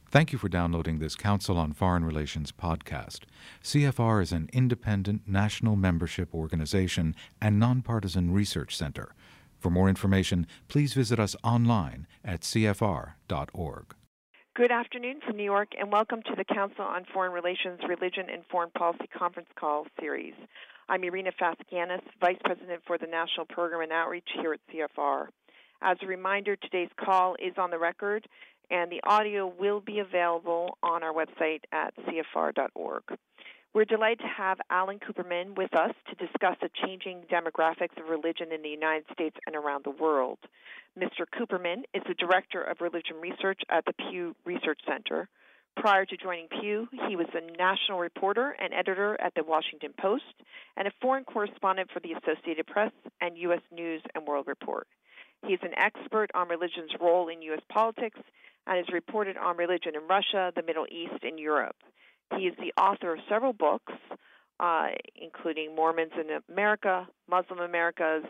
Thank you for downloading this Council on Foreign Relations podcast. CFR is an independent national membership organization and nonpartisan research center. For more information, please visit us online at cfr.org. Good afternoon from New York, and welcome to the Council on Foreign Relations Religion and Foreign Policy Conference Call series. I'm Irina Faskianis, Vice President for the National Program and Outreach here at CFR. As a reminder, today's call is on the record, and the audio will be available on our website at cfr.org. We're delighted to have Alan Kuperman with us to discuss the changing demographics of religion in the United States and around the world. Mr. Kuperman is the Director of Religion Research at the Pew Research Center. Prior to joining Pew, he was a national reporter and editor at the Washington Post and a foreign correspondent for the Associated Press and U.S. News and World Report. He is an expert on religion's role in U.S. politics and has reported on religion in Russia, the Middle East, and Europe. He is the author of several books, including Mormons in America, Muslim Americans,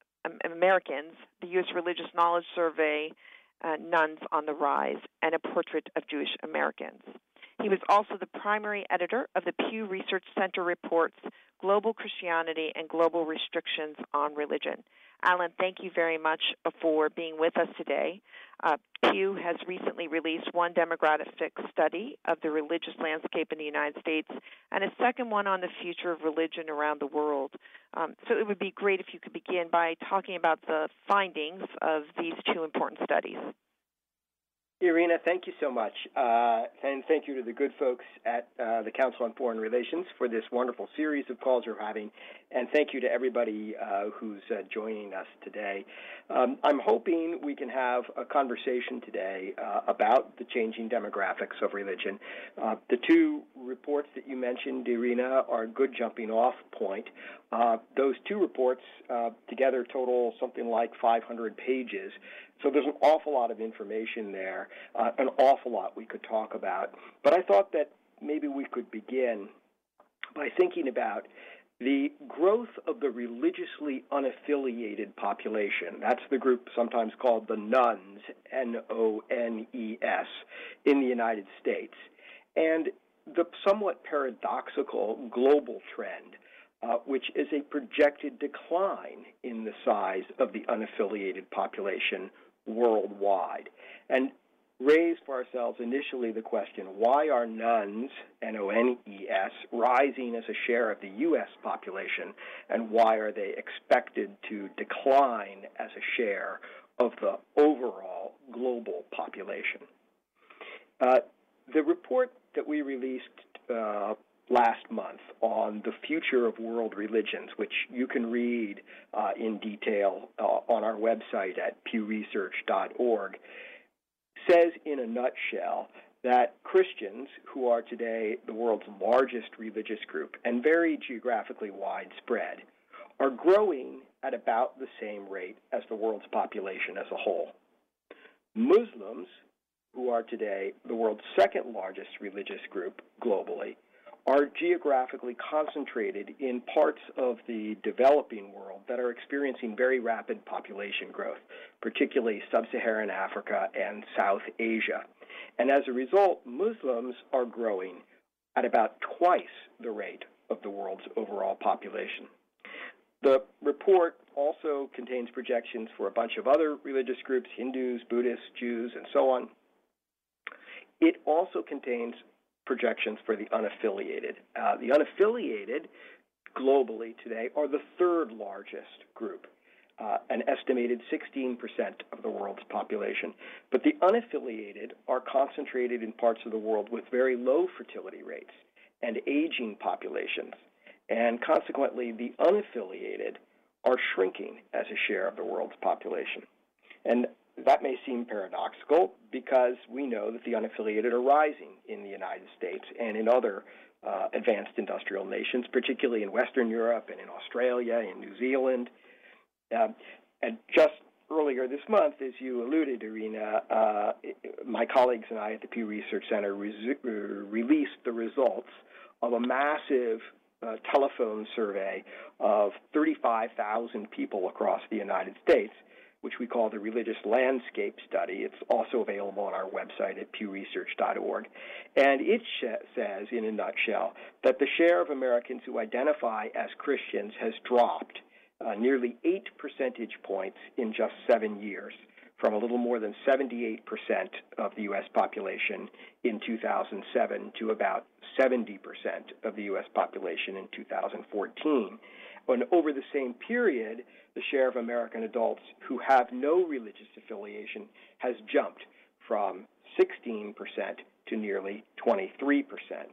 the U.S. Religious Knowledge Survey, Nuns on the Rise, and A Portrait of Jewish Americans. He was also the primary editor of the Pew Research Center reports Global Christianity and Global Restrictions on Religion. Alan, thank you very much for being with us today. Pew has recently released one demographic study of the religious landscape in the United States and a second one on the future of religion around the world. So it would be great if you could begin by talking about the findings of these two important studies. Irina, thank you so much, and thank you to the good folks at the Council on Foreign Relations for this wonderful series of calls you're having, and thank you to everybody who's joining us today. I'm hoping we can have a conversation today about the changing demographics of religion. The two reports that you mentioned, Irina, are a good jumping-off point. Those two reports together total something like 500 pages. So there's an awful lot of information there, an awful lot we could talk about. But I thought that maybe we could begin by thinking about the growth of the religiously unaffiliated population. That's the group sometimes called the Nones, N-O-N-E-S, in the United States. And the somewhat paradoxical global trend, which is a projected decline in the size of the unaffiliated population worldwide, and raise for ourselves initially the question, why are nones, N-O-N-E-S, rising as a share of the U.S. population, and why are they expected to decline as a share of the overall global population? The report that we released last month on the future of world religions, which you can read in detail on our website at pewresearch.org, says in a nutshell that Christians, who are today the world's largest religious group and very geographically widespread, are growing at about the same rate as the world's population as a whole. Muslims, who are today the world's second largest religious group globally, are geographically concentrated in parts of the developing world that are experiencing very rapid population growth, particularly sub-Saharan Africa and South Asia. And as a result, Muslims are growing at about twice the rate of the world's overall population. The report also contains projections for a bunch of other religious groups, Hindus, Buddhists, Jews, and so on. It also contains projections for the unaffiliated. The unaffiliated globally today are the third largest group, an estimated 16% of the world's population. But the unaffiliated are concentrated in parts of the world with very low fertility rates and aging populations. And consequently, the unaffiliated are shrinking as a share of the world's population. And that may seem paradoxical because we know that the unaffiliated are rising in the United States and in other advanced industrial nations, particularly in Western Europe and in Australia and New Zealand. And just earlier this month, as you alluded, Irina, my colleagues and I at the Pew Research Center released the results of a massive telephone survey of 35,000 people across the United States, which we call the Religious Landscape Study. It's also available on our website at pewresearch.org. And it says, in a nutshell, that the share of Americans who identify as Christians has dropped nearly 8 percentage points in just 7 years, from a little more than 78% of the U.S. population in 2007 to about 70% of the U.S. population in 2014. And over the same period, the share of American adults who have no religious affiliation has jumped from 16% to nearly 23%.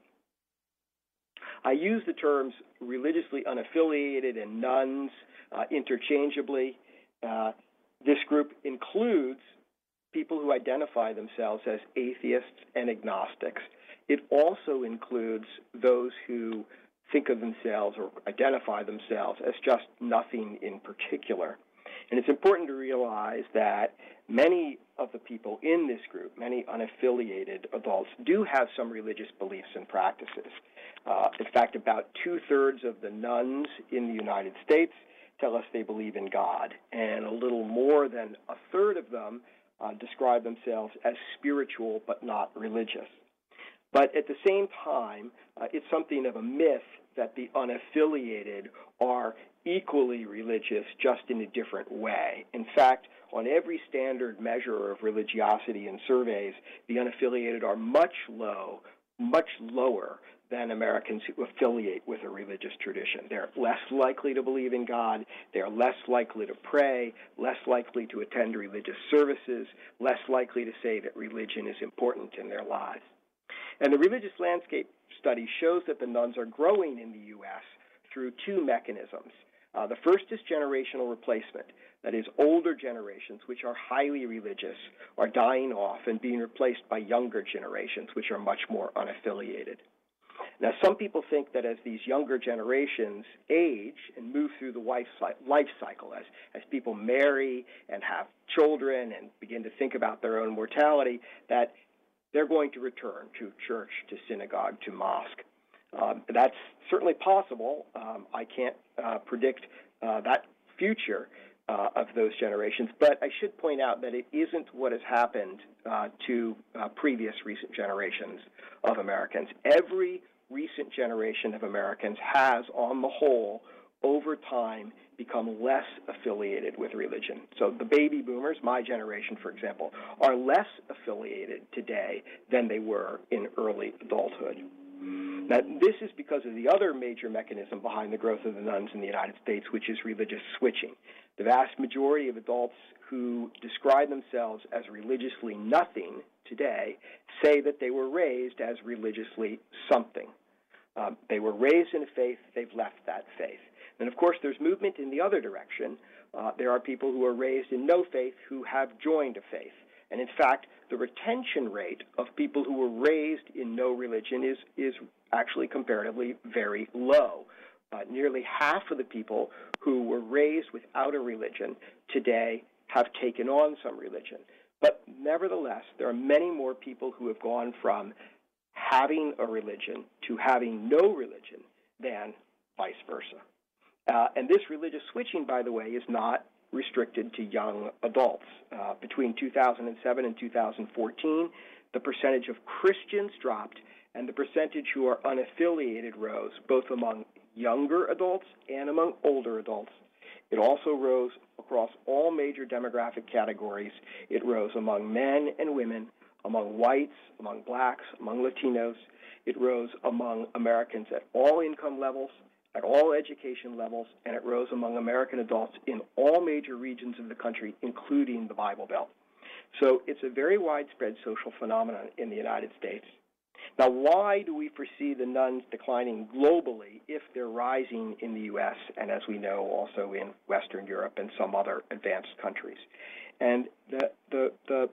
I use the terms religiously unaffiliated and nuns interchangeably. This group includes people who identify themselves as atheists and agnostics. It also includes those who think of themselves or identify themselves as just nothing in particular. And it's important to realize that many of the people in this group, many unaffiliated adults, do have some religious beliefs and practices. In fact, about 2/3 of the nuns in the United States tell us they believe in God, and a little more than 1/3 of them describe themselves as spiritual but not religious. But at the same time, it's something of a myth that the unaffiliated are equally religious, just in a different way. In fact, on every standard measure of religiosity in surveys, the unaffiliated are much lower than Americans who affiliate with a religious tradition. They're less likely to believe in God, they're less likely to pray, less likely to attend religious services, less likely to say that religion is important in their lives. And the Religious Landscape Study shows that the nuns are growing in the U.S. through two mechanisms. The first is generational replacement. That is, older generations, which are highly religious, are dying off and being replaced by younger generations, which are much more unaffiliated. Now, some people think that as these younger generations age and move through the life cycle, as people marry and have children and begin to think about their own mortality, that they're going to return to church, to synagogue, to mosque. That's certainly possible. I can't predict that future of those generations, but I should point out that it isn't what has happened to previous recent generations of Americans. Every recent generation of Americans has, on the whole, over time, become less affiliated with religion. So the baby boomers, my generation, for example, are less affiliated today than they were in early adulthood. Now, this is because of the other major mechanism behind the growth of the nuns in the United States, which is religious switching. The vast majority of adults who describe themselves as religiously nothing today say that they were raised as religiously something. They were raised in a faith, they've left that faith. And of course, there's movement in the other direction. There are people who are raised in no faith who have joined a faith. And in fact, the retention rate of people who were raised in no religion is actually comparatively very low. Nearly half of the people who were raised without a religion today have taken on some religion. But nevertheless, there are many more people who have gone from having a religion to having no religion than vice versa. And this religious switching, by the way, is not restricted to young adults. Between 2007 and 2014, the percentage of Christians dropped, and the percentage who are unaffiliated rose, both among younger adults and among older adults. It also rose across all major demographic categories. It rose among men and women, among whites, among blacks, among Latinos. It rose among Americans at all income levels, at all education levels, and it rose among American adults in all major regions of the country, including the Bible Belt. So it's a very widespread social phenomenon in the United States. Now, why do we foresee the nuns declining globally if they're rising in the U.S. and, as we know, also in Western Europe and some other advanced countries? And the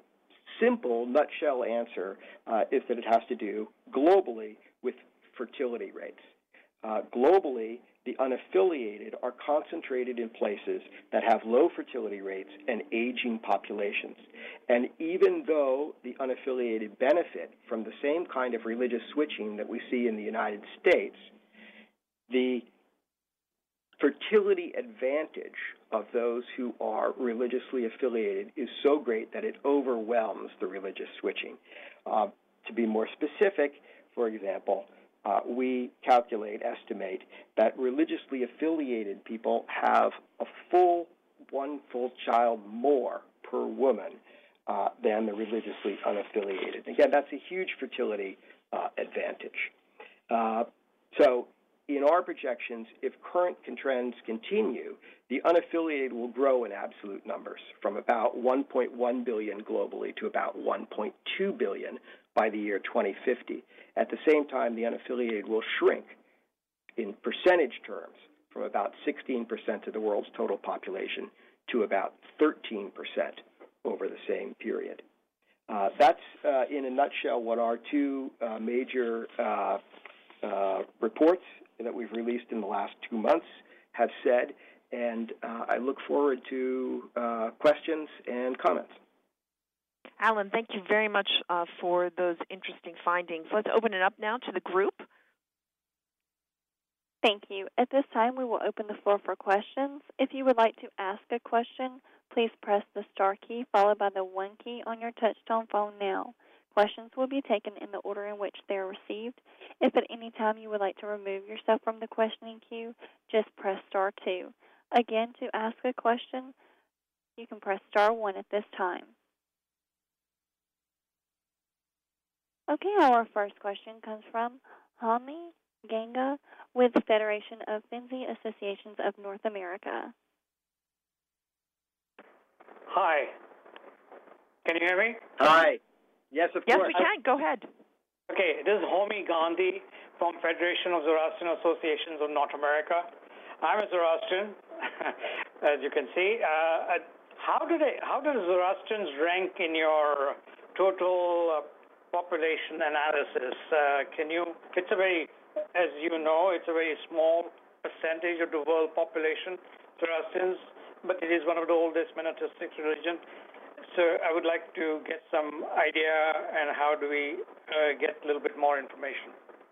simple nutshell answer is that it has to do globally with fertility rates. Globally, the unaffiliated are concentrated in places that have low fertility rates and aging populations. And even though the unaffiliated benefit from the same kind of religious switching that we see in the United States, the fertility advantage of those who are religiously affiliated is so great that it overwhelms the religious switching. To be more specific, for example, we estimate that religiously affiliated people have one full child more per woman than the religiously unaffiliated. Again, that's a huge fertility advantage. So in our projections, if current trends continue, the unaffiliated will grow in absolute numbers from about 1.1 billion globally to about 1.2 billion by the year 2050. At the same time, the unaffiliated will shrink in percentage terms from about 16% of the world's total population to about 13% over the same period. That's, in a nutshell, what our two major reports that we've released in the last 2 months have said, and I look forward to questions and comments. Alan, thank you very much for those interesting findings. Let's open it up now to the group. Thank you. At this time, we will open the floor for questions. If you would like to ask a question, please press the star key followed by the 1 key on your touch-tone phone now. Questions will be taken in the order in which they are received. If at any time you would like to remove yourself from the questioning queue, just press star 2. Again, to ask a question, you can press star 1 at this time. Okay, our first question comes from Hami Ganga with the Federation of Fenzi Associations of North America. Hi. Can you hear me? Hi. Yes, of course. Yes, we can. Go ahead. Okay, this is Homi Gandhi from Federation of Zoroastrian Associations of North America. I'm a Zoroastrian, as you can see. How do Zoroastrians rank in your total population analysis? It's a very, as you know, it's a very small percentage of the world population, Zoroastrians, but it is one of the oldest monotheistic religions. So I would like to get some idea and how do we get a little bit more information.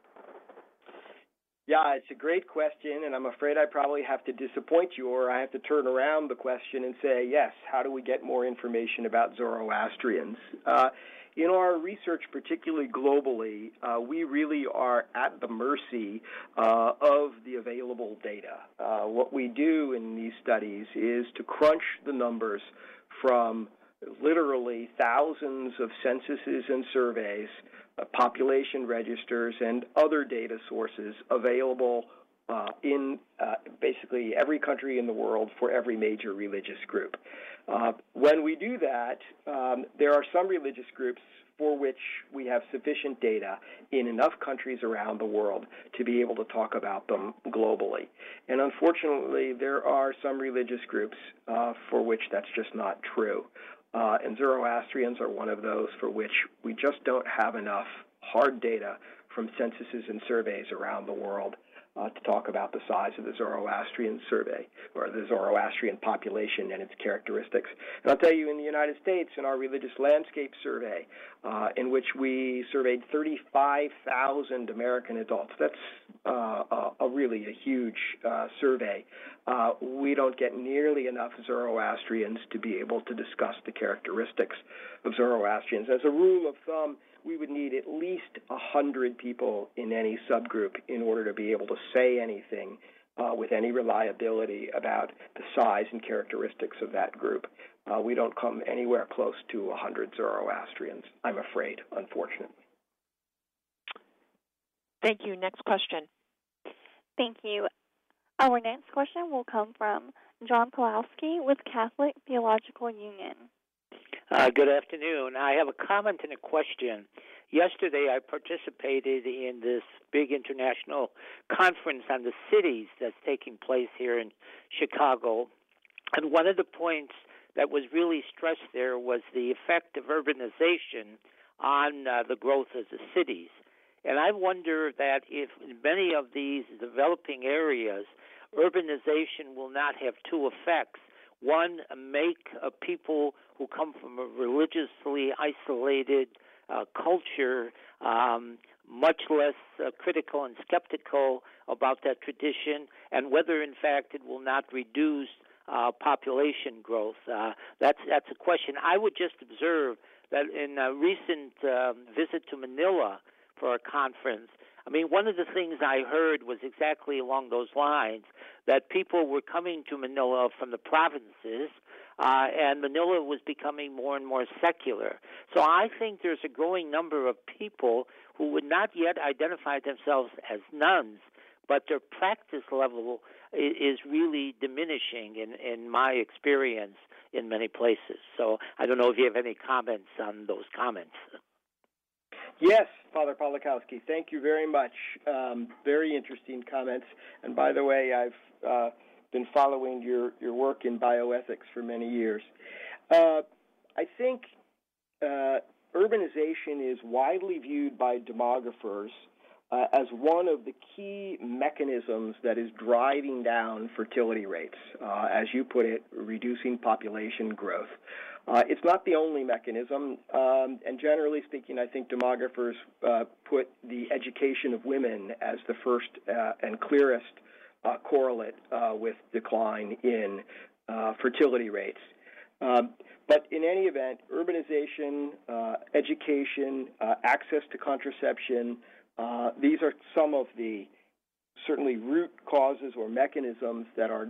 Yeah, it's a great question, and I'm afraid I probably have to disappoint you, or I have to turn around the question and say, yes, how do we get more information about Zoroastrians? In our research, particularly globally, we really are at the mercy of the available data. What we do in these studies is to crunch the numbers from literally thousands of censuses and surveys, population registers, and other data sources available in basically every country in the world for every major religious group. When we do that, there are some religious groups for which we have sufficient data in enough countries around the world to be able to talk about them globally. And unfortunately, there are some religious groups for which that's just not true. And Zoroastrians are one of those for which we just don't have enough hard data from censuses and surveys around the world to talk about the size of the Zoroastrian survey or the Zoroastrian population and its characteristics. And I'll tell you, in the United States, in our religious landscape survey, in which we surveyed 35,000 American adults, that's really a huge survey. We don't get nearly enough Zoroastrians to be able to discuss the characteristics of Zoroastrians. As a rule of thumb, we would need at least 100 people in any subgroup in order to be able to say anything with any reliability about the size and characteristics of that group. We don't come anywhere close to 100 Zoroastrians, I'm afraid, unfortunately. Thank you. Next question. Thank you. Our next question will come from John Pawlowski with Catholic Theological Union. Good afternoon. I have a comment and a question. Yesterday, I participated in this big international conference on the cities that's taking place here in Chicago. And one of the points that was really stressed there was the effect of urbanization on the growth of the cities. And I wonder that if in many of these developing areas, urbanization will not have two effects. One, make people who come from a religiously isolated culture much less critical and skeptical about that tradition, and whether, in fact, it will not reduce population growth. That's a question. I would just observe that in a recent visit to Manila for a conference, I mean, one of the things I heard was exactly along those lines, that people were coming to Manila from the provinces, and Manila was becoming more and more secular. So I think there's a growing number of people who would not yet identify themselves as nuns, but their practice level is really diminishing in my experience in many places. So I don't know if you have any comments on those comments. Yes, Father Polakowski, thank you very much. Very interesting comments. And by the way, I've been following your work in bioethics for many years. I think urbanization is widely viewed by demographers as one of the key mechanisms that is driving down fertility rates, as you put it, reducing population growth. It's not the only mechanism, and generally speaking, I think demographers put the education of women as the first and clearest correlate with decline in fertility rates. But in any event, urbanization, education, access to contraception, these are some of the certainly root causes or mechanisms that are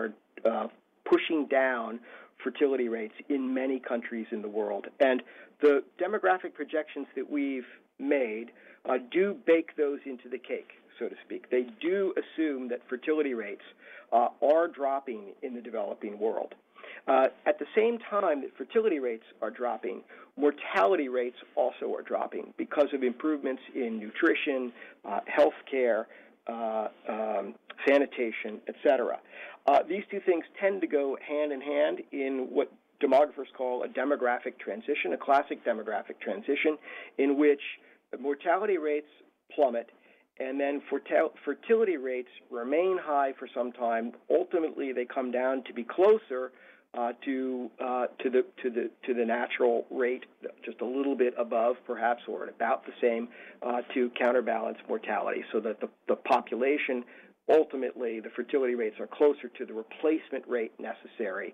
pushing down fertility rates in many countries in the world. And the demographic projections that we've made do bake those into the cake, so to speak. They do assume that fertility rates are dropping in the developing world. At the same time that fertility rates are dropping, mortality rates also are dropping because of improvements in nutrition, health care, sanitation, etc. These two things tend to go hand in hand in what demographers call a demographic transition, a classic demographic transition, in which mortality rates plummet and then fertility rates remain high for some time. Ultimately, they come down to be closer to the natural rate, just a little bit above, perhaps, or at about the same, to counterbalance mortality, so that the population, ultimately, the fertility rates are closer to the replacement rate necessary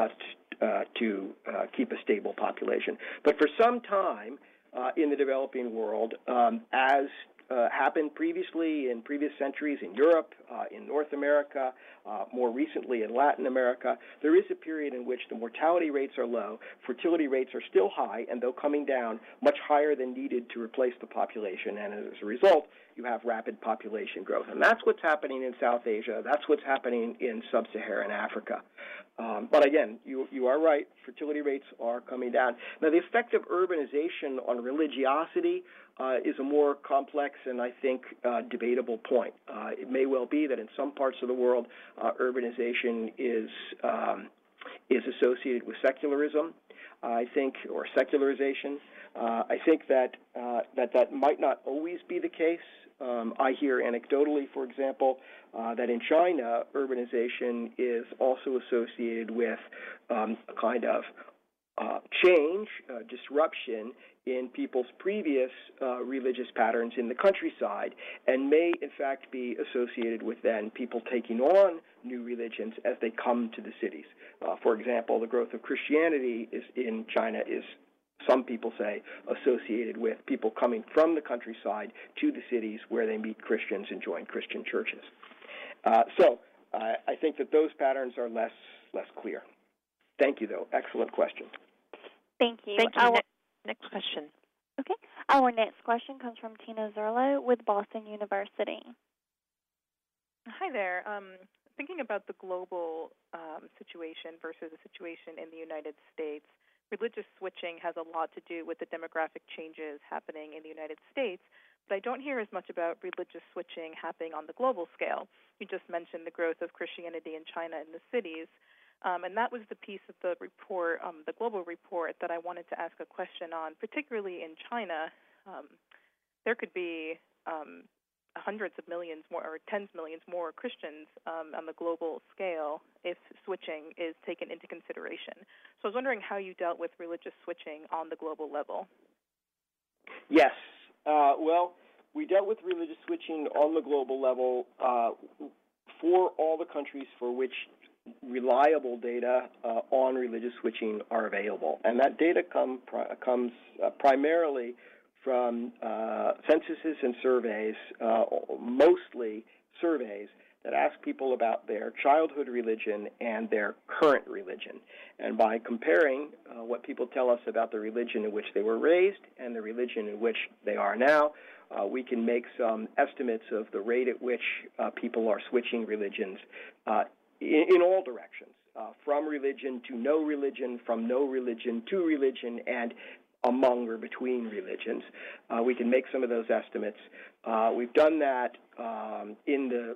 to keep a stable population. But for some time in the developing world, as happened previously in previous centuries in Europe, in North America, more recently in Latin America, there is a period in which the mortality rates are low, fertility rates are still high, and though coming down, much higher than needed to replace the population. And as a result, you have rapid population growth. And that's what's happening in South Asia. That's what's happening in sub-Saharan Africa. But again, you are right. Fertility rates are coming down. Now, the effect of urbanization on religiosity is a more complex and, I think, debatable point. It may well be that in some parts of the world, urbanization is associated with secularism, I think, or secularization. I think that might not always be the case. I hear anecdotally, for example, that in China, urbanization is also associated with a kind of change, disruption in people's previous religious patterns in the countryside, and may in fact be associated with then people taking on new religions as they come to the cities. For example, the growth of Christianity in China is, some people say, associated with people coming from the countryside to the cities where they meet Christians and join Christian churches. So I think that those patterns are less clear. Thank you, though. Excellent question. Thank you. Thank you. Next question. Okay. Our next question comes from Tina Zerlo with Boston University. Hi there. Thinking about the global situation versus the situation in the United States, religious switching has a lot to do with the demographic changes happening in the United States, but I don't hear as much about religious switching happening on the global scale. You just mentioned the growth of Christianity in China in the cities. And that was the piece of the report, the global report, that I wanted to ask a question on, particularly in China. There could be hundreds of millions more or tens of millions more Christians on the global scale if switching is taken into consideration. So I was wondering how you dealt with religious switching on the global level. Yes. Well, we dealt with religious switching on the global level for all the countries for which reliable data on religious switching are available. And that data comes primarily from censuses and surveys, mostly surveys that ask people about their childhood religion and their current religion. And by comparing what people tell us about the religion in which they were raised and the religion in which they are now, we can make some estimates of the rate at which people are switching religions in all directions, from religion to no religion, from no religion to religion, and among or between religions. We can make some of those estimates. We've done that in the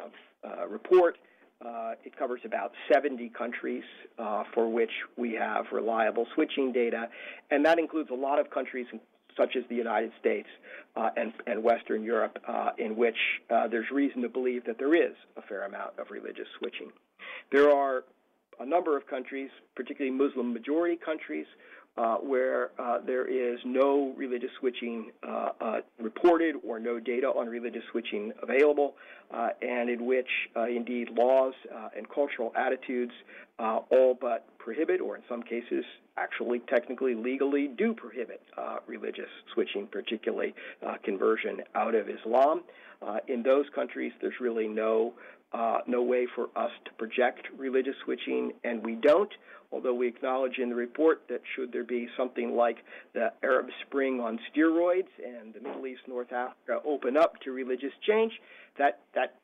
report. It covers about 70 countries for which we have reliable switching data, and that includes a lot of countries such as the United States and Western Europe, in which there's reason to believe that there is a fair amount of religious switching. There are a number of countries, particularly Muslim-majority countries, where there is no religious switching reported or no data on religious switching available, and in which, indeed, laws and cultural attitudes all but prohibit, or in some cases, actually technically legally do prohibit religious switching, particularly conversion out of Islam. In those countries, there's really no way for us to project religious switching, and we don't, although we acknowledge in the report that should there be something like the Arab Spring on steroids and the Middle East, North Africa open up to religious change, that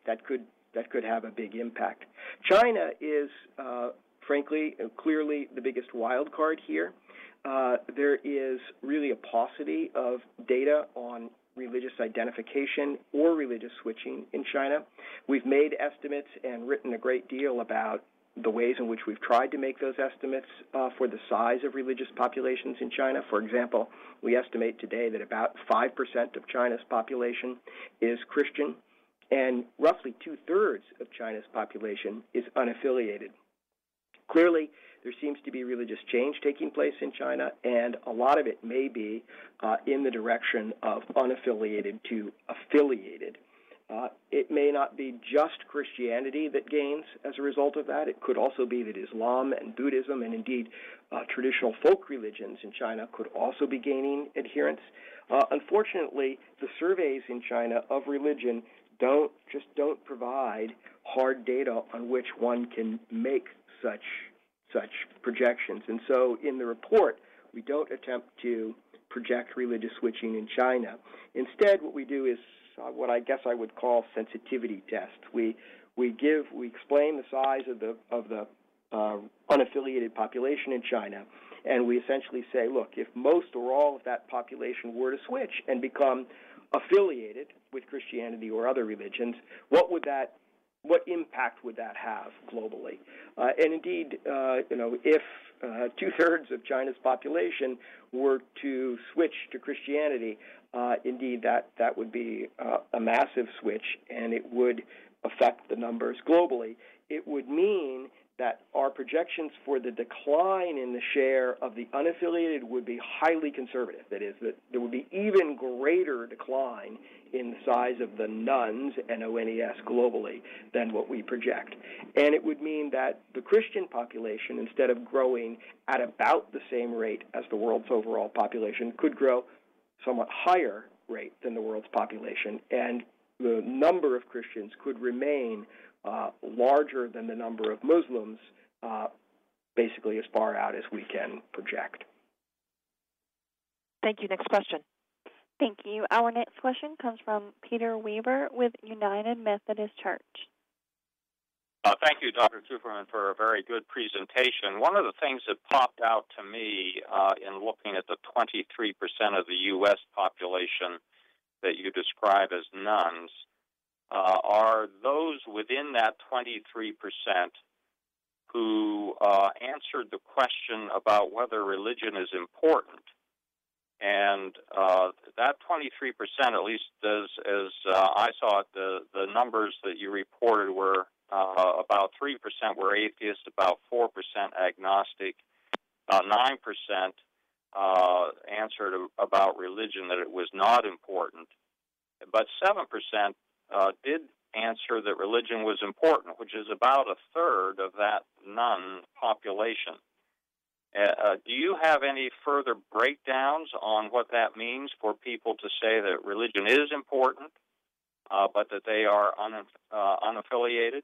could have a big impact. China is, frankly, clearly the biggest wild card here. There is really a paucity of data on religious identification or religious switching in China. We've made estimates and written a great deal about the ways in which we've tried to make those estimates for the size of religious populations in China. For example, we estimate today that about 5% of China's population is Christian, and roughly two-thirds of China's population is unaffiliated. Clearly, there seems to be religious change taking place in China, and a lot of it may be in the direction of unaffiliated to affiliated. It may not be just Christianity that gains as a result of that. It could also be that Islam and Buddhism and indeed traditional folk religions in China could also be gaining adherents. Unfortunately, the surveys in China of religion don't provide hard data on which one can make such projections. And so in the report, we don't attempt to project religious switching in China. Instead, what we do is what I guess I would call sensitivity tests. We explain the size of the unaffiliated population in China, and we essentially say, look, if most or all of that population were to switch and become affiliated with Christianity or other religions, what impact would that have globally? And indeed, if two-thirds of China's population were to switch to Christianity, indeed that would be a massive switch, and it would affect the numbers globally. It would mean that our projections for the decline in the share of the unaffiliated would be highly conservative. That is, that there would be even greater decline in the size of the nones, N-O-N-E-S, globally than what we project. And it would mean that the Christian population, instead of growing at about the same rate as the world's overall population, could grow somewhat higher rate than the world's population, and the number of Christians could remain larger than the number of Muslims, basically as far out as we can project. Thank you. Next question. Thank you. Our next question comes from Peter Weaver with United Methodist Church. Thank you, Dr. Kupferman, for a very good presentation. One of the things that popped out to me in looking at the 23% of the U.S. population that you describe as nones are those within that 23% who answered the question about whether religion is important. And that 23%, at least as I saw it, the numbers that you reported were about 3% were atheists, about 4% agnostic, about 9% answered about religion, that it was not important. but 7% did answer that religion was important, which is about a third of that nun population. Do you have any further breakdowns on what that means for people to say that religion is important, but that they are unaffiliated?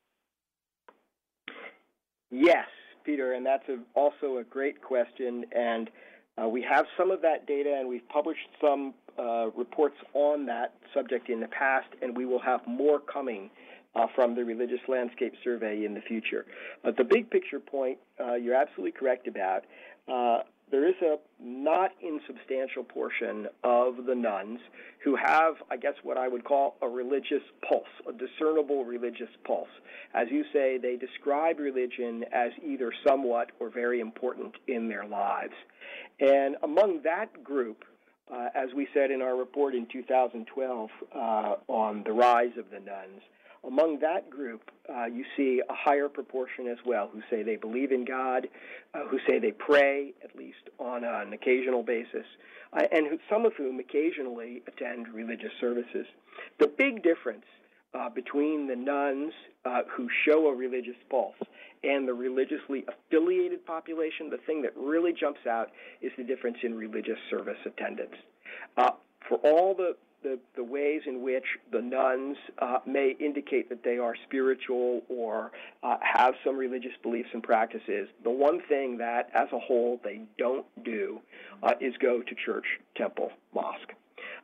Yes, Peter, and that's also a great question. And we have some of that data, and we've published some reports on that subject in the past, and we will have more coming from the Religious Landscape Survey in the future. The big picture point you're absolutely correct about. There is a not insubstantial portion of the nuns who have, I guess, what I would call a religious pulse, a discernible religious pulse. As you say, they describe religion as either somewhat or very important in their lives. And among that group, as we said in our report in 2012 on the rise of the nuns, among that group, you see a higher proportion as well who say they believe in God, who say they pray, at least on an occasional basis, and some of whom occasionally attend religious services. The big difference between the nuns who show a religious pulse and the religiously affiliated population, the thing that really jumps out is the difference in religious service attendance. For all the ways in which the nuns may indicate that they are spiritual or have some religious beliefs and practices, the one thing that, as a whole, they don't do is go to church, temple, mosque.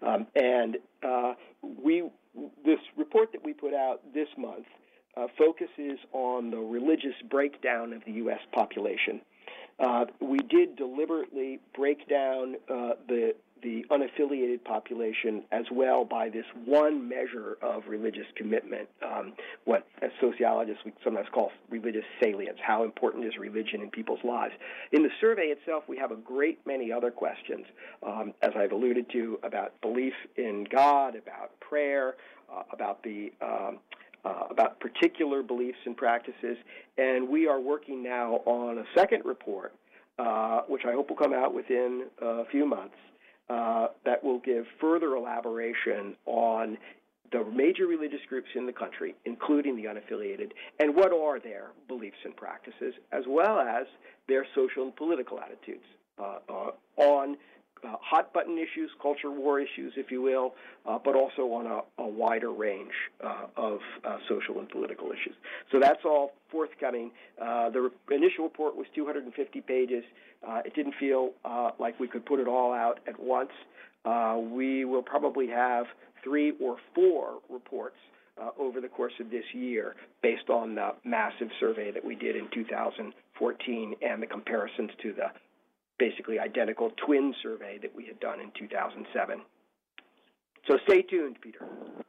This report that we put out this month focuses on the religious breakdown of the U.S. population. We did deliberately break down the unaffiliated population as well by this one measure of religious commitment, what as sociologists we sometimes call religious salience. How important is religion in people's lives? In the survey itself, we have a great many other questions, as I've alluded to, about belief in God, about prayer, about particular beliefs and practices, and we are working now on a second report, which I hope will come out within a few months, that will give further elaboration on the major religious groups in the country, including the unaffiliated, and what are their beliefs and practices, as well as their social and political attitudes on hot-button issues, culture war issues, if you will, but also on a wider range of social and political issues. So that's all forthcoming. The initial report was 250 pages. It didn't feel like we could put it all out at once. We will probably have 3 or 4 reports over the course of this year based on the massive survey that we did in 2014 and the comparisons to the basically identical twin survey that we had done in 2007. So stay tuned, Peter.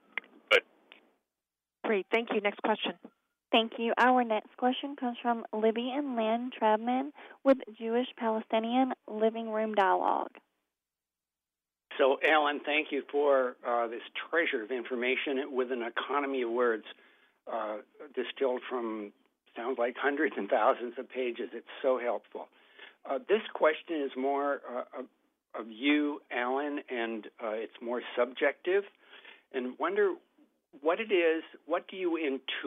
Great. Thank you. Next question. Thank you. Our next question comes from Libby and Lynn Trabman with Jewish-Palestinian Living Room Dialogue. So, Alan, thank you for this treasure of information with an economy of words distilled from, sounds like hundreds and thousands of pages. It's so helpful. This question is more of you, Alan, and it's more subjective, and wonder what it is, what do you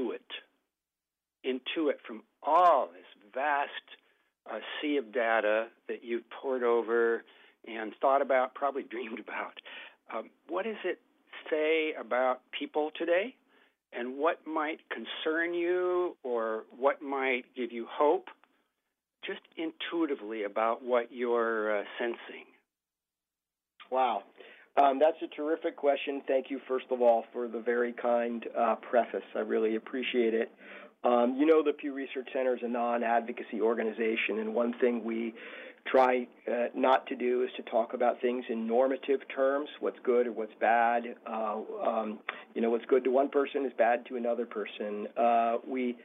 intuit from all this vast sea of data that you've poured over and thought about, probably dreamed about? What does it say about people today, and what might concern you, or what might give you hope, just intuitively about what you're sensing? Wow. That's a terrific question. Thank you, first of all, for the very kind preface. I really appreciate it. You know, the Pew Research Center is a non-advocacy organization, and one thing we try not to do is to talk about things in normative terms, what's good or what's bad. You know, what's good to one person is bad to another person. We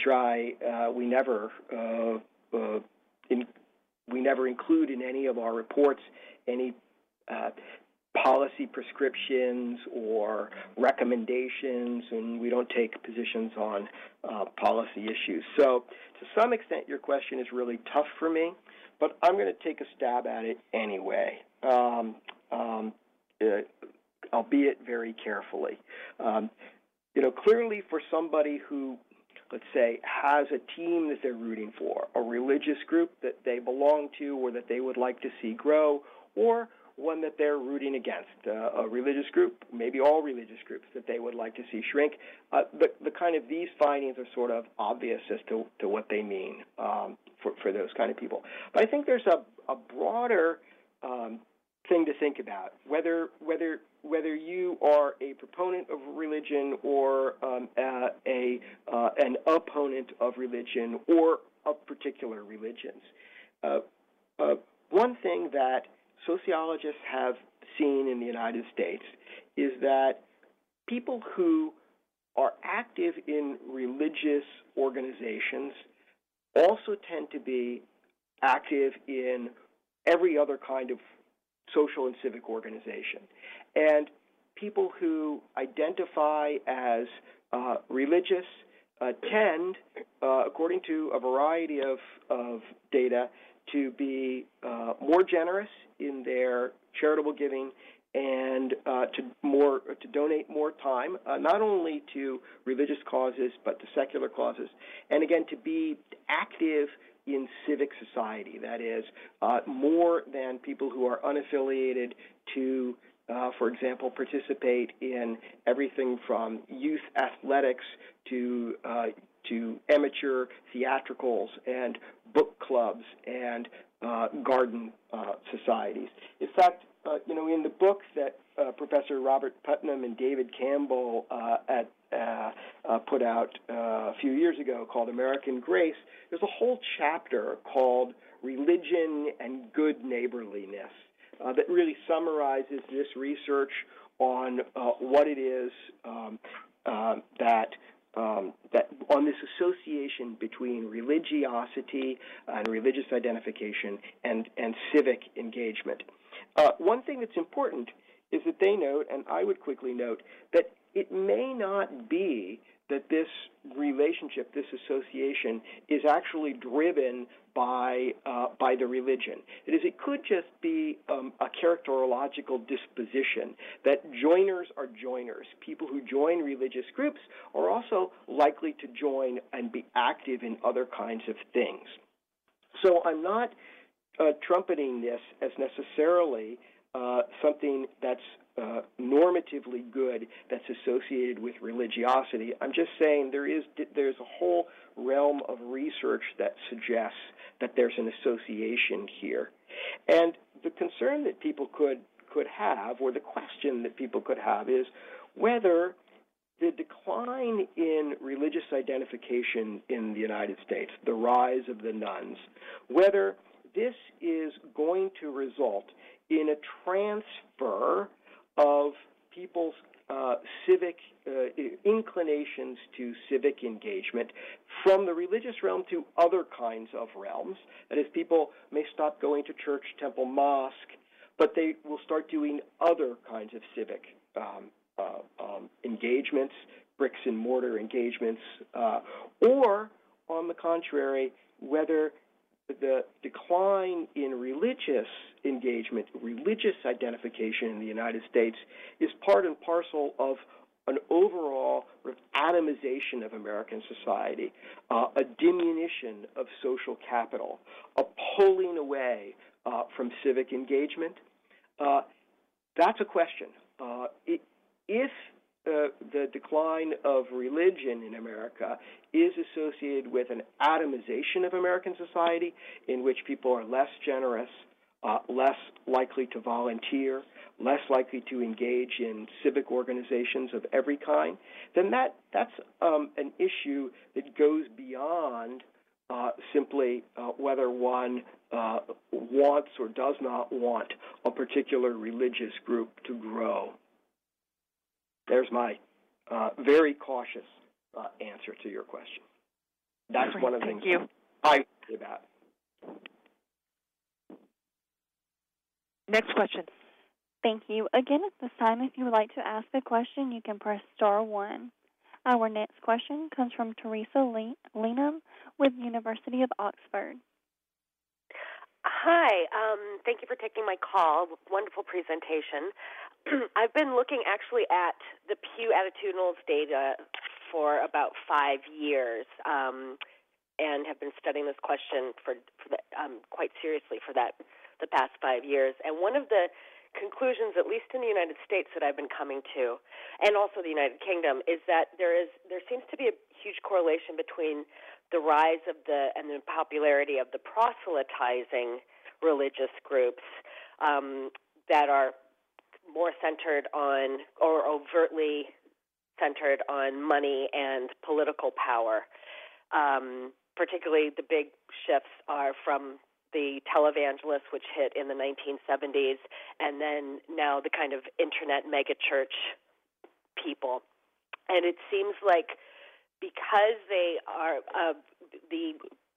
never include in any of our reports any policy prescriptions or recommendations, and we don't take positions on policy issues. So to some extent, your question is really tough for me, but I'm going to take a stab at it anyway. albeit very carefully. Clearly for somebody who, let's say, has a team that they're rooting for, a religious group that they belong to or that they would like to see grow, or one that they're rooting against, a religious group, maybe all religious groups that they would like to see shrink. The kind of these findings are sort of obvious as to what they mean for those kind of people. But I think there's a broader thing to think about, whether you are a proponent of religion or an opponent of religion or of particular religions. One thing that sociologists have seen in the United States is that people who are active in religious organizations also tend to be active in every other kind of social and civic organization. And people who identify as religious tend, according to a variety of data, to be more generous in their charitable giving and to donate more time, not only to religious causes but to secular causes, and again to be active in civic society. That is, more than people who are unaffiliated to, for example, participate in everything from youth athletics to amateur theatricals and book clubs and garden societies. In fact, in the book that Professor Robert Putnam and David Campbell put out a few years ago called American Grace, there's a whole chapter called Religion and Good Neighborliness that really summarizes this research on what it is that on this association between religiosity and religious identification and civic engagement. One thing that's important is that they note, and I would quickly note, that it may not be that this relationship, this association, is actually driven by the religion. It could just be a characterological disposition that joiners are joiners. People who join religious groups are also likely to join and be active in other kinds of things. So I'm not trumpeting this as necessarily something that's normatively good that's associated with religiosity. I'm just saying there's a whole realm of research that suggests that there's an association here. And the concern that people could have, or the question that people could have, is whether the decline in religious identification in the United States, the rise of the nuns, whether this is going to result in a transfer of people's civic inclinations to civic engagement from the religious realm to other kinds of realms. That is, people may stop going to church, temple, mosque, but they will start doing other kinds of civic engagements, bricks and mortar engagements, or, on the contrary, whether the decline in religious engagement, religious identification in the United States is part and parcel of an overall atomization of American society, a diminution of social capital, a pulling away from civic engagement. That's a question. If the decline of religion in America is associated with an atomization of American society in which people are less generous, less likely to volunteer, less likely to engage in civic organizations of every kind, then that's an issue that goes beyond simply whether one wants or does not want a particular religious group to grow. There's my very cautious answer to your question. That's one of the things I worry about. Next question. Thank you. Again, at this time, if you would like to ask a question, you can press star 1. Our next question comes from Teresa Leenham with University of Oxford. Hi. Thank you for taking my call. Wonderful presentation. I've been looking actually at the Pew Attitudinals data for about 5 years, and have been studying this question quite seriously for the past 5 years. And one of the conclusions, at least in the United States, that I've been coming to, and also the United Kingdom, is that there seems to be a huge correlation between the rise of and the popularity of the proselytizing religious groups that are more centered on, or overtly centered on, money and political power. Particularly the big shifts are from the televangelists, which hit in the 1970s, and then now the kind of internet megachurch people. And it seems like because they are the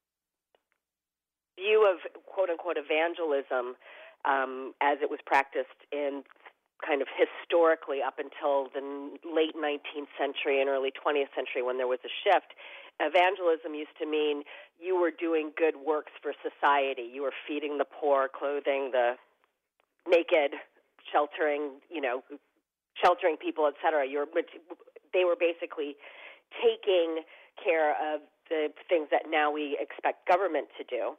view of quote-unquote evangelism as it was practiced in kind of historically up until the late 19th century and early 20th century when there was a shift, evangelism used to mean you were doing good works for society. You were feeding the poor, clothing the naked, sheltering people, etc. They were basically taking care of the things that now we expect government to do,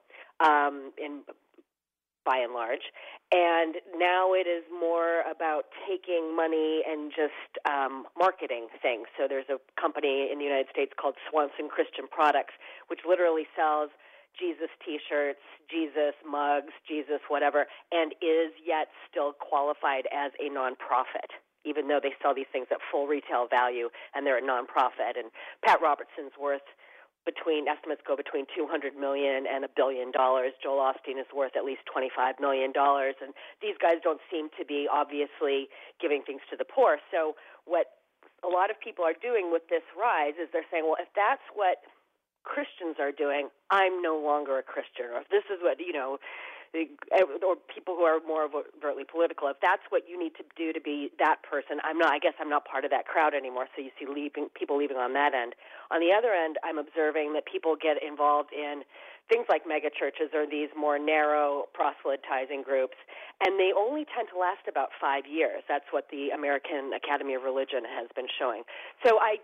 by and large. And now it is more about taking money and just marketing things. So there's a company in the United States called Swanson Christian Products, which literally sells Jesus T-shirts, Jesus mugs, Jesus whatever, and is yet still qualified as a nonprofit, even though they sell these things at full retail value and they're a nonprofit. And Pat Robertson's worth estimates go between $200 million and $1 billion. Joel Osteen is worth at least $25 million. And these guys don't seem to be obviously giving things to the poor. So what a lot of people are doing with this rise is they're saying, well, if that's what Christians are doing, I'm no longer a Christian. Or if this is what, or people who are more overtly political, if that's what you need to do to be that person, I guess I'm not part of that crowd anymore. So you see people leaving on that end. On the other end, I'm observing that people get involved in things like megachurches or these more narrow proselytizing groups, and they only tend to last about 5 years. That's what the American Academy of Religion has been showing. So I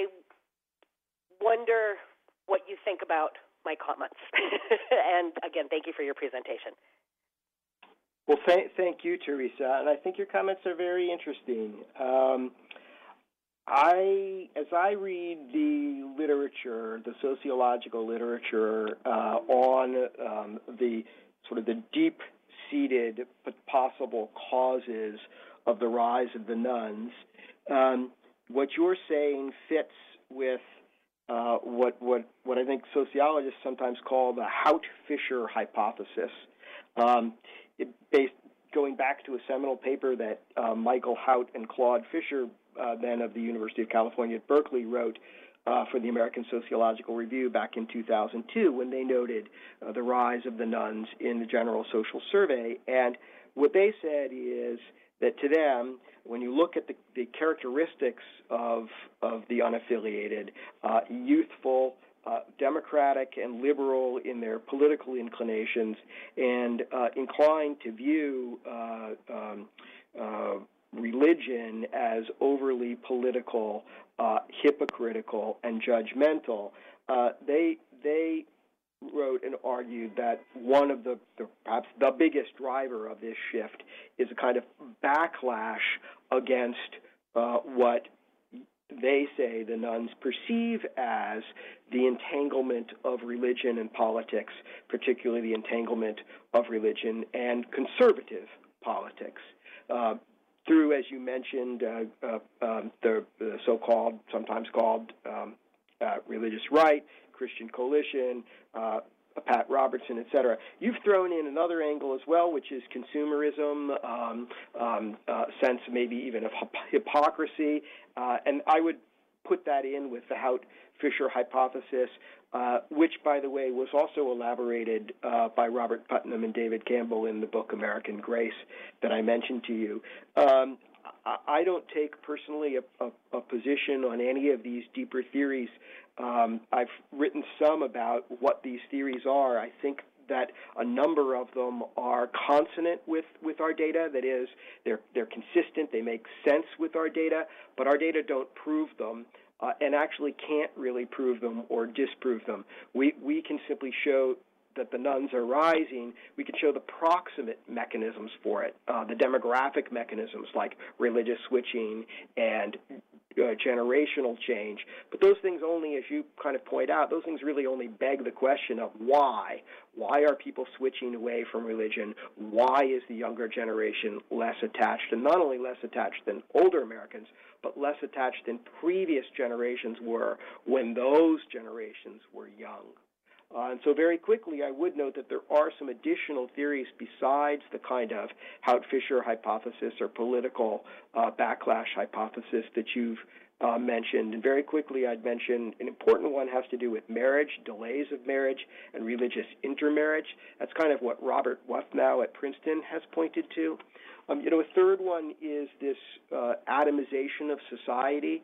wonder what you think about my comments. And again, thank you for your presentation. Well, thank you, Teresa, and I think your comments are very interesting. As I read the literature, the sociological literature on the sort of the deep-seated but possible causes of the rise of the nuns, what you're saying fits with what I think sociologists sometimes call the Haut-Fischer hypothesis. Going back to a seminal paper that Michael Haut and Claude Fisher, then of the University of California at Berkeley, wrote for the American Sociological Review back in 2002, when they noted the rise of the nuns in the General Social Survey. And what they said is that to them, when you look at the characteristics of the unaffiliated, youthful, democratic and liberal in their political inclinations, and inclined to view religion as overly political, hypocritical, and judgmental, they wrote and argued that one of the perhaps the biggest driver of this shift is a kind of backlash against what they say the nuns perceive as the entanglement of religion and politics, particularly the entanglement of religion and conservative politics. Through, as you mentioned, the so-called, sometimes called religious right, Christian Coalition, Pat Robertson, et cetera. You've thrown in another angle as well, which is consumerism, sense maybe even of hypocrisy, and I would put that in with the Haut-Fischer hypothesis, which, by the way, was also elaborated by Robert Putnam and David Campbell in the book American Grace that I mentioned to you. I don't take personally a position on any of these deeper theories. I've written some about what these theories are. I think that a number of them are consonant with our data. That is, they're consistent, they make sense with our data, but our data don't prove them. And actually can't really prove them or disprove them. We can simply show that the nuns are rising. We can show the proximate mechanisms for it, the demographic mechanisms like religious switching and generational change. But those things only, as you kind of point out, those things really only beg the question of why. Why are people switching away from religion? Why is the younger generation less attached, and not only less attached than older Americans, but less attached than previous generations were when those generations were young? And so very quickly, I would note that there are some additional theories besides the kind of Haut-Fischer hypothesis or political backlash hypothesis that you've mentioned. And very quickly, I'd mention an important one has to do with marriage, delays of marriage, and religious intermarriage. That's kind of what Robert Wuthnow at Princeton has pointed to. A third one is this atomization of society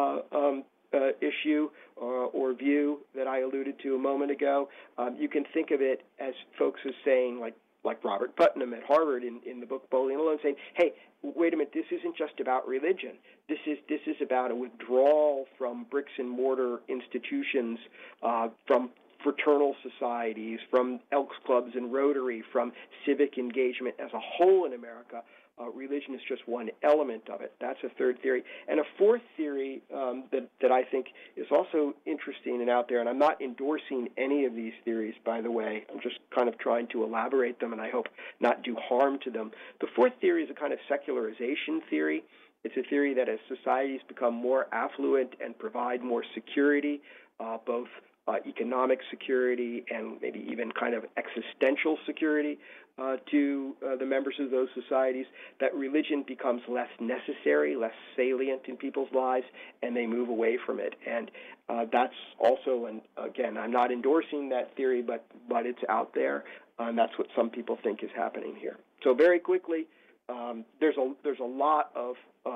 issue or view that I alluded to a moment ago. You can think of it as folks as saying, like Robert Putnam at Harvard in the book Bowling Alone, saying, hey, wait a minute, this isn't just about religion. This is about a withdrawal from bricks and mortar institutions, from fraternal societies, from Elks Clubs and Rotary, from civic engagement as a whole in America. Religion is just one element of it. That's a third theory. And a fourth theory that I think is also interesting and out there, and I'm not endorsing any of these theories, by the way. I'm just kind of trying to elaborate them, and I hope not do harm to them. The fourth theory is a kind of secularization theory. It's a theory that as societies become more affluent and provide more security, both economic security and maybe even kind of existential security to the members of those societies, that religion becomes less necessary, less salient in people's lives, and they move away from it. And that's also, and again, I'm not endorsing that theory, but it's out there, and that's what some people think is happening here. So very quickly, there's a lot of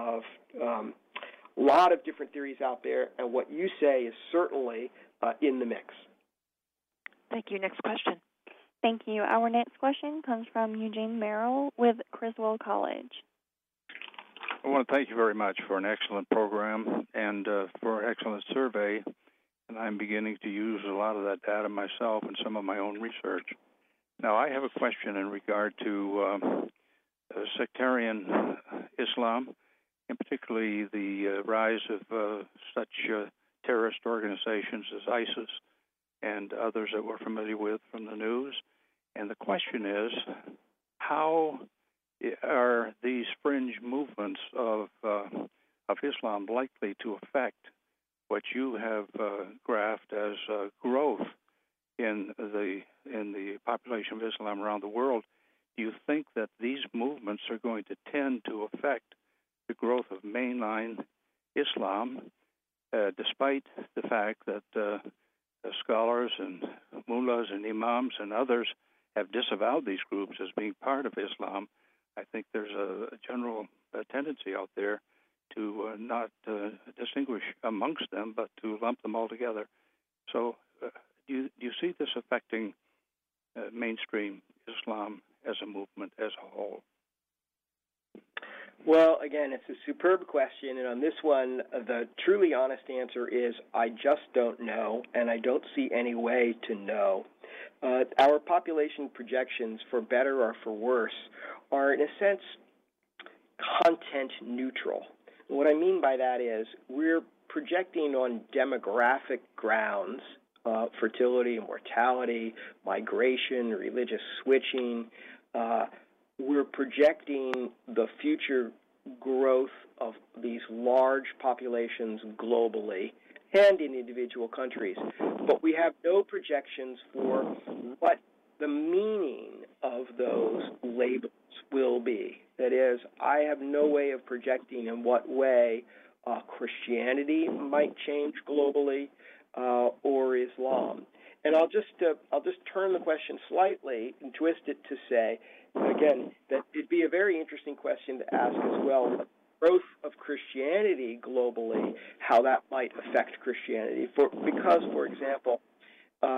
different theories out there, and what you say is certainly in the mix. Thank you. Next question. Thank you. Our next question comes from Eugene Merrill with Criswell College. I want to thank you very much for an excellent program and for an excellent survey. And I'm beginning to use a lot of that data myself in some of my own research. Now, I have a question in regard to sectarian Islam, and particularly the rise of such terrorist organizations as ISIS and others that we're familiar with from the news. And the question is, how are these fringe movements of Islam likely to affect what you have graphed as growth in the population of Islam around the world? Do you think that these movements are going to tend to affect the growth of mainline Islam, despite the fact that scholars and mullahs and imams and others have disavowed these groups as being part of Islam? I think there's a general tendency out there to not distinguish amongst them, but to lump them all together. So do you see this affecting mainstream Islam as a movement as a whole? Well, again, it's a superb question, and on this one, the truly honest answer is I just don't know, and I don't see any way to know. Our population projections, for better or for worse, are in a sense content neutral. And what I mean by that is we're projecting on demographic grounds, fertility, mortality, migration, religious switching. We're projecting the future growth of these large populations globally and in individual countries. But we have no projections for what the meaning of those labels will be. That is, I have no way of projecting in what way Christianity might change globally or Islam. And I'll just turn the question slightly and twist it to say, again, that it'd be a very interesting question to ask as well, the growth of Christianity globally, how that might affect Christianity. Because, for example,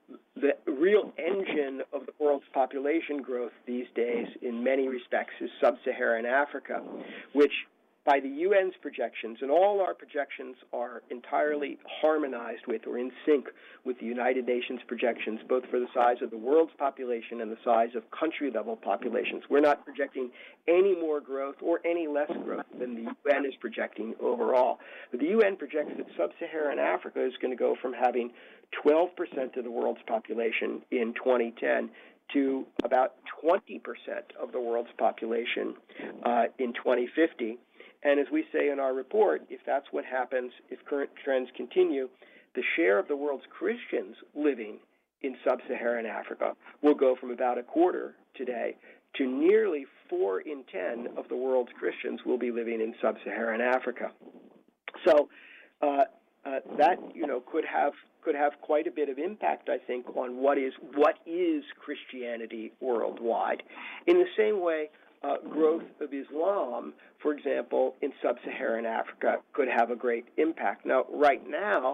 the real engine of the world's population growth these days, in many respects, is sub-Saharan Africa, which, by the UN's projections, and all our projections are entirely harmonized with or in sync with the United Nations projections, both for the size of the world's population and the size of country-level populations. We're not projecting any more growth or any less growth than the UN is projecting overall. But the UN projects that sub-Saharan Africa is going to go from having 12% of the world's population in 2010 to about 20% of the world's population in 2050. And as we say in our report, if that's what happens, if current trends continue, the share of the world's Christians living in sub-Saharan Africa will go from about a quarter today to nearly 4 in 10 of the world's Christians will be living in sub-Saharan Africa. So that could have quite a bit of impact, I think, on what is Christianity worldwide. In the same way, growth of Islam, for example, in sub-Saharan Africa could have a great impact. Now, right now,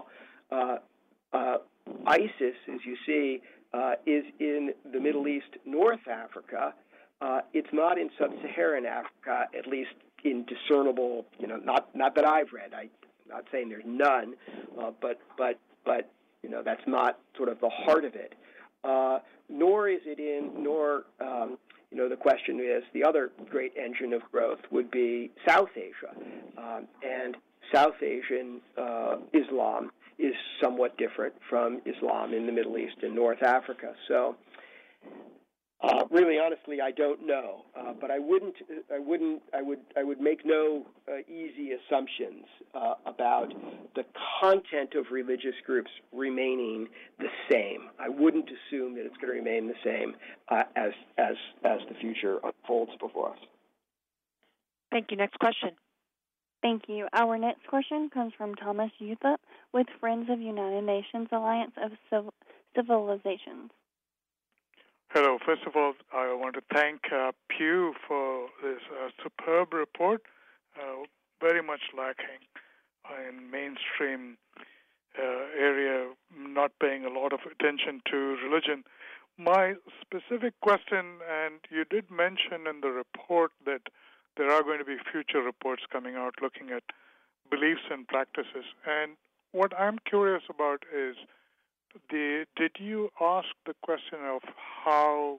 ISIS, as you see, is in the Middle East, North Africa. It's not in sub-Saharan Africa, at least in discernible, not that I've read. I'm not saying there's none, but that's not sort of the heart of it. Nor is it in, the question is, the other great engine of growth would be South Asia. And South Asian Islam is somewhat different from Islam in the Middle East and North Africa. So, really, honestly, I don't know. But I would make no easy assumptions about the content of religious groups remaining the same. I wouldn't assume that it's going to remain the same as the future unfolds before us. Thank you. Next question. Thank you. Our next question comes from Thomas Uthup with Friends of United Nations Alliance of Civilizations. Hello. First of all, I want to thank Pew for this superb report, very much lacking in mainstream area, not paying a lot of attention to religion. My specific question, and you did mention in the report that there are going to be future reports coming out looking at beliefs and practices. And what I'm curious about is, did you ask the question of how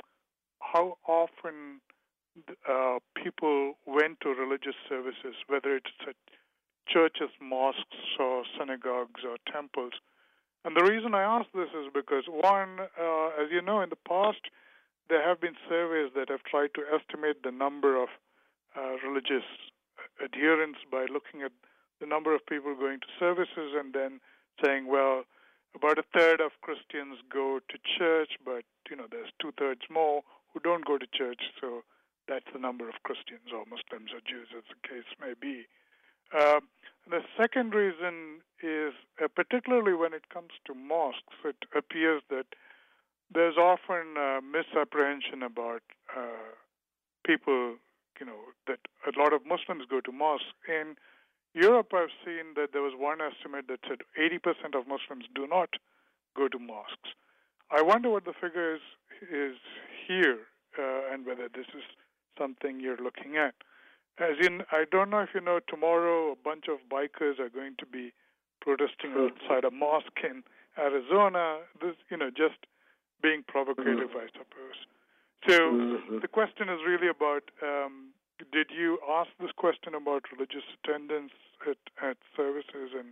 often people went to religious services, whether it's at churches, mosques, or synagogues or temples? And the reason I ask this is because, one, as you know, in the past, there have been surveys that have tried to estimate the number of religious adherents by looking at the number of people going to services and then saying, well, about a third of Christians go to church, but, there's 2/3 more who don't go to church, so that's the number of Christians or Muslims or Jews, as the case may be. The second reason is, particularly when it comes to mosques, it appears that there's often misapprehension about people, that a lot of Muslims go to mosques. In Europe, I've seen that there was one estimate that said 80% of Muslims do not go to mosques. I wonder what the figure is here, and whether this is something you're looking at. As in, I don't know if you know, tomorrow a bunch of bikers are going to be protesting outside a mosque in Arizona. This, just being provocative, I suppose. So the question is really about, did you ask this question about religious attendance at services? And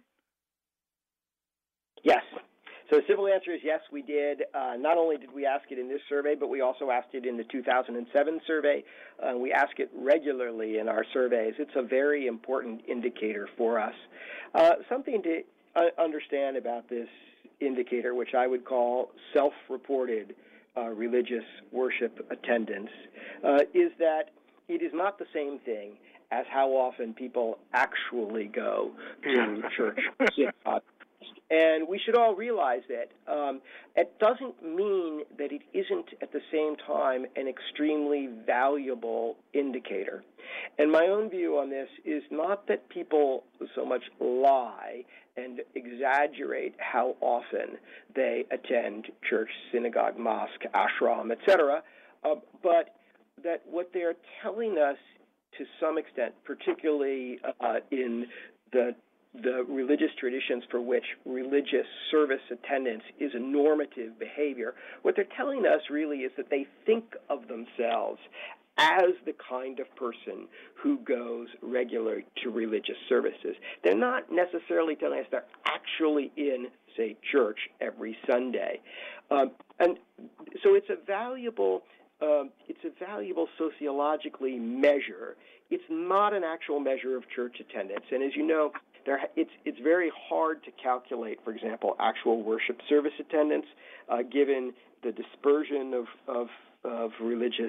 yes. So the simple answer is yes, we did. Not only did we ask it in this survey, but we also asked it in the 2007 survey. We ask it regularly in our surveys. It's a very important indicator for us. Something to understand about this indicator, which I would call self-reported religious worship attendance, is that it is not the same thing as how often people actually go to church, And we should all realize that. It doesn't mean that it isn't at the same time an extremely valuable indicator. And my own view on this is not that people so much lie and exaggerate how often they attend church, synagogue, mosque, ashram, etc., but that what they're telling us to some extent, particularly in the religious traditions for which religious service attendance is a normative behavior, what they're telling us really is that they think of themselves as the kind of person who goes regularly to religious services. They're not necessarily telling us they're actually in, say, church every Sunday. And so it's a valuable sociologically measure. It's not an actual measure of church attendance. And as you know, it's very hard to calculate, for example, actual worship service attendance, given the dispersion of religious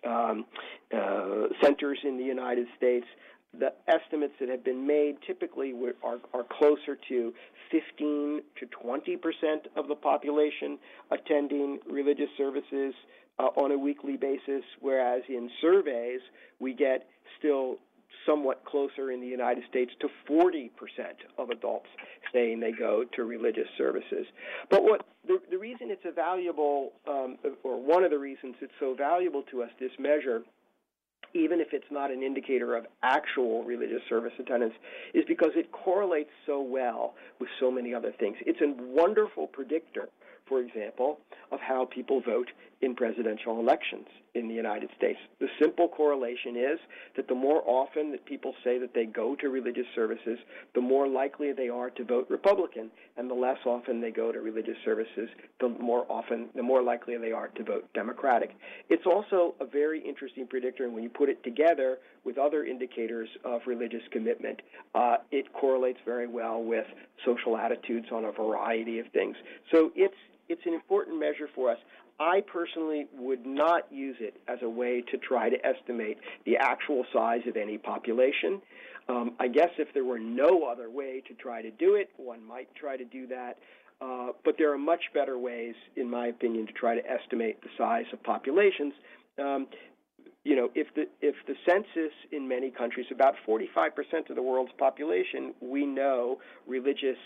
centers in the United States. The estimates that have been made typically are closer to 15 to 20% of the population attending religious services on a weekly basis, whereas in surveys we get still somewhat closer in the United States to 40% of adults saying they go to religious services. But the reason it's a valuable, or one of the reasons it's so valuable to us, this measure, even if it's not an indicator of actual religious service attendance, is because it correlates so well with so many other things. It's a wonderful predictor, for example, of how people vote in presidential elections in the United States. The simple correlation is that the more often that people say that they go to religious services, the more likely they are to vote Republican, and the less often they go to religious services, the more likely they are to vote Democratic. It's also a very interesting predictor, and when you put it together with other indicators of religious commitment, it correlates very well with social attitudes on a variety of things. So it's an important measure for us. I personally would not use it as a way to try to estimate the actual size of any population. I guess if there were no other way to try to do it, one might try to do that. But there are much better ways, in my opinion, to try to estimate the size of populations. If the census in many countries, about 45% of the world's population, we know religious.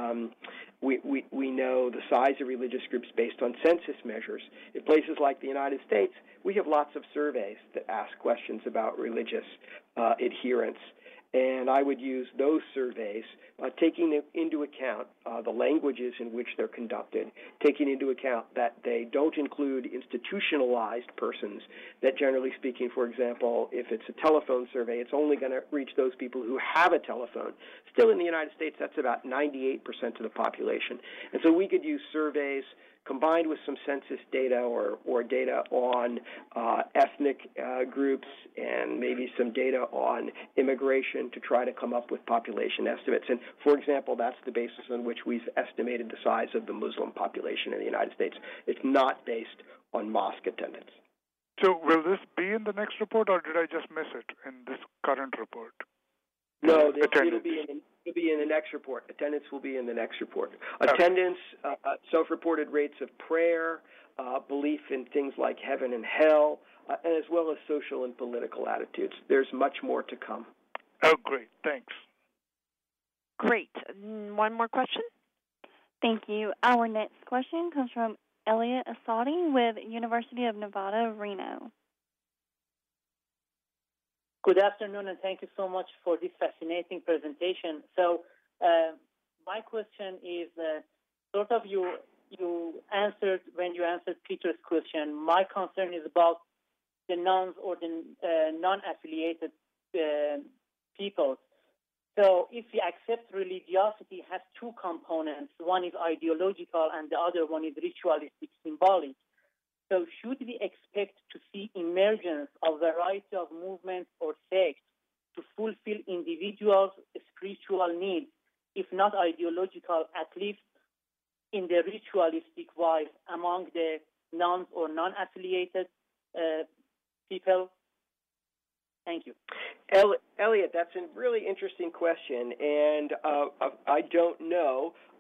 We know the size of religious groups based on census measures. In places like the United States, we have lots of surveys that ask questions about religious adherence. And I would use those surveys, taking into account the languages in which they're conducted, taking into account that they don't include institutionalized persons, that generally speaking, for example, if it's a telephone survey, it's only going to reach those people who have a telephone. Still in the United States, that's about 98% of the population. And so we could use surveys combined with some census data or data on ethnic groups and maybe some data on immigration to try to come up with population estimates. And, for example, that's the basis on which we've estimated the size of the Muslim population in the United States. It's not based on mosque attendance. So will this be in the next report, or did I just miss it in this current report? No, it'll be in the next report. Attendance will be in the next report. Attendance, self-reported rates of prayer, belief in things like heaven and hell, and as well as social and political attitudes. There's much more to come. Oh, great. Thanks. Great. One more question? Thank you. Our next question comes from Elliot Asadi with University of Nevada, Reno. Good afternoon, and thank you so much for this fascinating presentation. So my question is sort of you answered when you answered Peter's question. My concern is about the nuns or the non-affiliated people. So if we accept religiosity has two components, one is ideological and the other one is ritualistic, symbolic. So should we expect to see emergence of a variety of movements or sects to fulfill individuals' spiritual needs, if not ideological, at least in the ritualistic wise among the nuns or non-affiliated people? Thank you. Elliot, that's a really interesting question, and I don't know.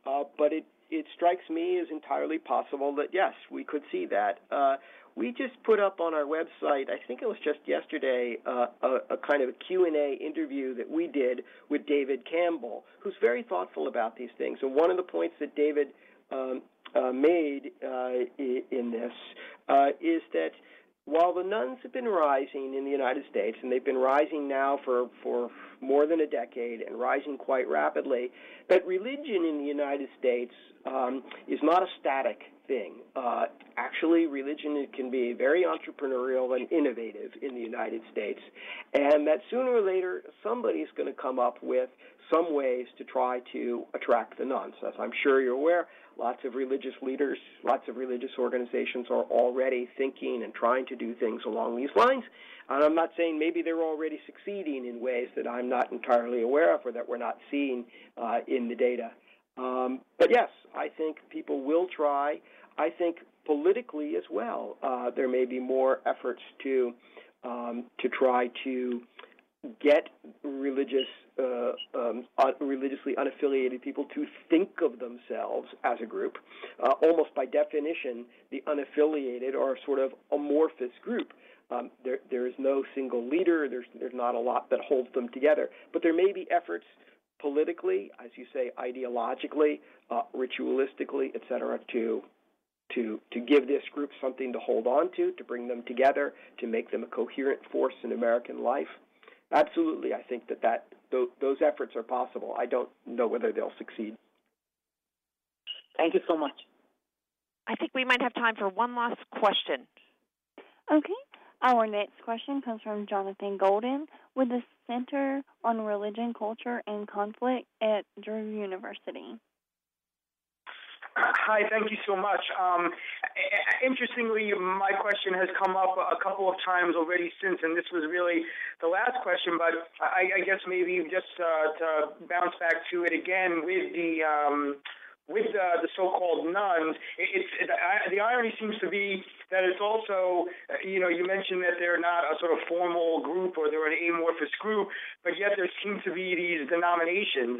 but it strikes me as entirely possible that, yes, we could see that. We just put up on our website, I think it was just yesterday, a kind of a Q&A interview that we did with David Campbell, who's very thoughtful about these things. And one of the points that David made in this is that while the nuns have been rising in the United States, and they've been rising now for more than a decade and rising quite rapidly, that religion in the United States is not a static thing. Actually, religion can be very entrepreneurial and innovative in the United States, and that sooner or later somebody's going to come up with some ways to try to attract the nuns. As I'm sure you're aware, lots of religious leaders, lots of religious organizations are already thinking and trying to do things along these lines. And I'm not saying maybe they're already succeeding in ways that I'm not entirely aware of or that we're not seeing in the data. But yes, I think people will try. I think politically as well, there may be more efforts to try to get religiously unaffiliated people to think of themselves as a group. Almost by definition, the unaffiliated are a sort of amorphous group. There is no single leader. There's not a lot that holds them together. But there may be efforts politically, as you say, ideologically, ritualistically, et cetera, to give this group something to hold on to bring them together, to make them a coherent force in American life. Absolutely, I think that those efforts are possible. I don't know whether they'll succeed. Thank you so much. I think we might have time for one last question. Okay. Our next question comes from Jonathan Golden with the Center on Religion, Culture, and Conflict at Drew University. Hi, thank you so much. Interestingly, my question has come up a couple of times already since, and this was really the last question, but I guess maybe just to bounce back to it again with the so-called nuns, the irony seems to be that it's also, you mentioned that they're not a sort of formal group or they're an amorphous group, but yet there seem to be these denominations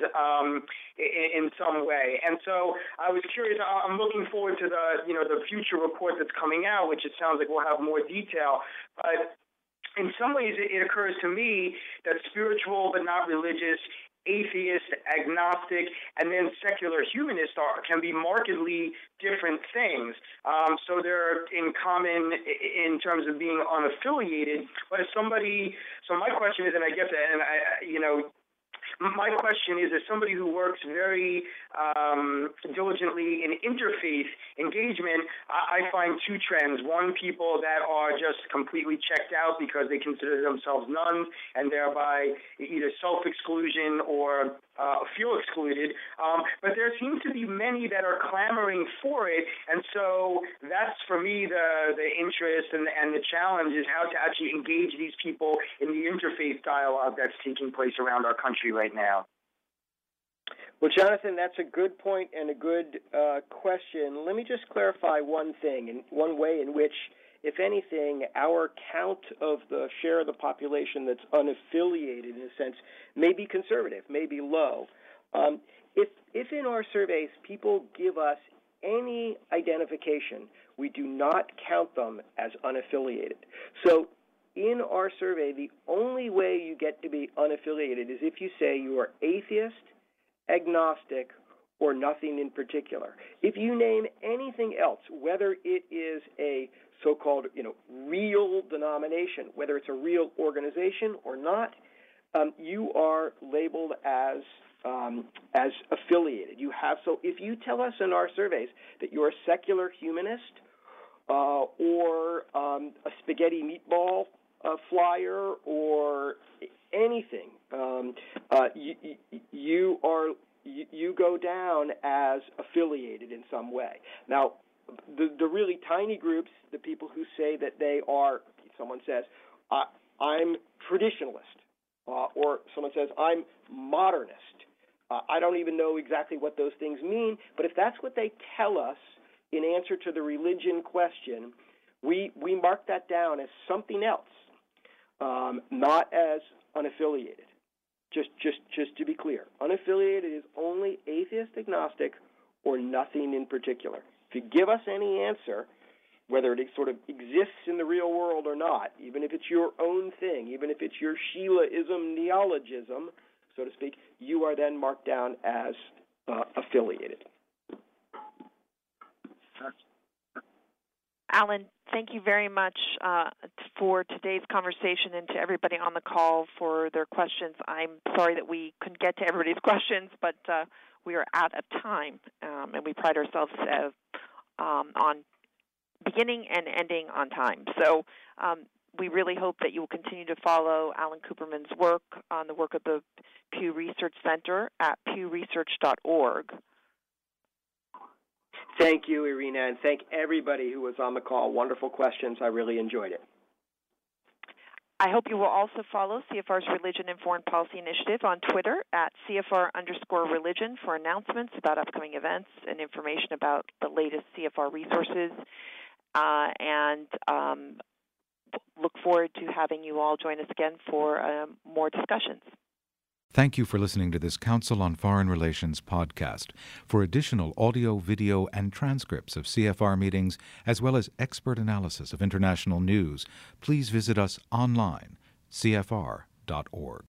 in some way. And so I was curious, I'm looking forward to the future report that's coming out, which it sounds like we'll have more detail, but in some ways it occurs to me that spiritual but not religious, atheist, agnostic, and then secular humanist can be markedly different things. So they're in common in terms of being unaffiliated. But if somebody, so my question is, and I get that, and my question is, as somebody who works very diligently in interfaith engagement, I find two trends. One, people that are just completely checked out because they consider themselves nuns and thereby either self-exclusion or feel excluded. But there seems to be many that are clamoring for it. And so that's, for me, the interest and the challenge is how to actually engage these people in the interfaith dialogue that's taking place around our country right now. Well, Jonathan, that's a good point and a good question. Let me just clarify one thing, and one way in which, if anything, our count of the share of the population that's unaffiliated, in a sense, may be conservative, may be low. If in our surveys people give us any identification, we do not count them as unaffiliated. So in our survey, the only way you get to be unaffiliated is if you say you are atheist, agnostic, or nothing in particular. If you name anything else, whether it is a so-called, real denomination, whether it's a real organization or not, you are labeled as affiliated. So if you tell us in our surveys that you're a secular humanist or a spaghetti meatball flyer or anything, you go down as affiliated in some way. Now, the really tiny groups, the people who say that they are, someone says, I'm traditionalist, or someone says, I'm modernist. I don't even know exactly what those things mean, but if that's what they tell us in answer to the religion question, we mark that down as something else, not as unaffiliated. Just to be clear, unaffiliated is only atheist, agnostic, or nothing in particular. If you give us any answer, whether it sort of exists in the real world or not, even if it's your own thing, even if it's your Sheilaism, neologism, so to speak, you are then marked down as affiliated. Alan, thank you very much for today's conversation and to everybody on the call for their questions. I'm sorry that we couldn't get to everybody's questions, but we are out of time, and we pride ourselves on beginning and ending on time. So we really hope that you will continue to follow Alan Kuperman's work on the work of the Pew Research Center at pewresearch.org. Thank you, Irina, and thank everybody who was on the call. Wonderful questions. I really enjoyed it. I hope you will also follow CFR's Religion and Foreign Policy Initiative on Twitter at CFR_religion for announcements about upcoming events and information about the latest CFR resources. And look forward to having you all join us again for more discussions. Thank you for listening to this Council on Foreign Relations podcast. For additional audio, video, and transcripts of CFR meetings, as well as expert analysis of international news, please visit us online, cfr.org.